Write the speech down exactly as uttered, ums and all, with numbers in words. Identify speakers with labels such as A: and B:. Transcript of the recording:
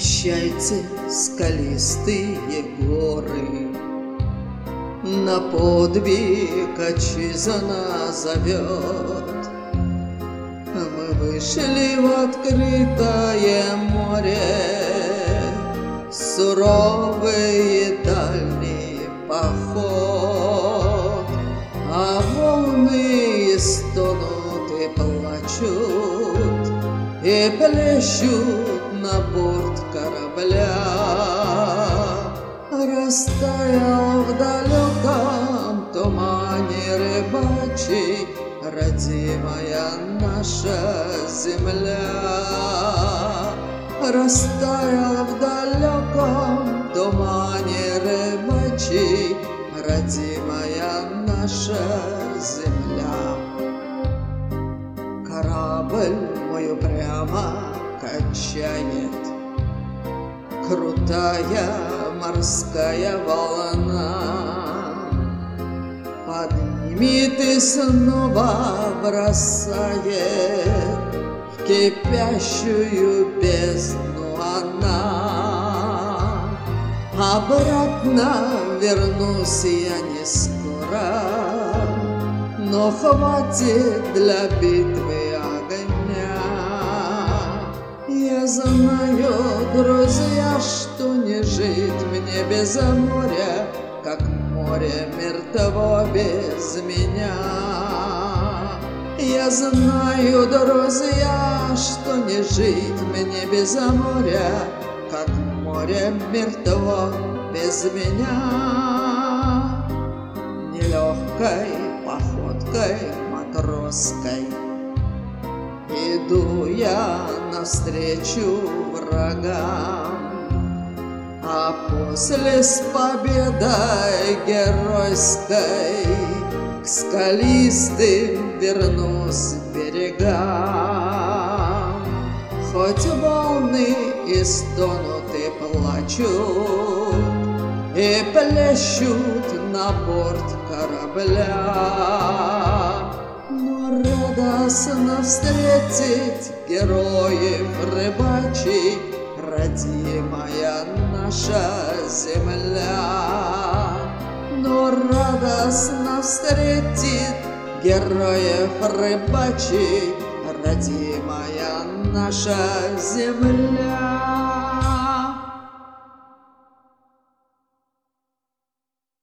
A: Прощайте, скалистые горы, на подвиг отчизна зовет. Мы вышли в открытое море, суровый дальний поход, а волны стонут и плачут, и плещут на борт корабля. Растаял в далеком тумане рыбачий родимая наша земля. Растаял в далеком тумане рыбачий родимая наша земля. Корабль мой упрямо качает крутая морская волна, поднимет и снова бросает в кипящую бездну она. Обратно вернусь я не скоро, но хватит для битвы огня. Я знаю, друзья, что не жить мне без моря, как море мертво без меня. Я знаю, друзья, что не жить мне без моря, как море мертво без меня. Нелегкой походкой матросской иду я навстречу врагам, а после с победой геройской к скалистым вернусь берегам. Хоть волны и стонут и плачут, и плещут на борт корабля, но радостно встретить героев рыбачий родимая наша земля. Но радостно встретить героев рыбачий родимая наша земля.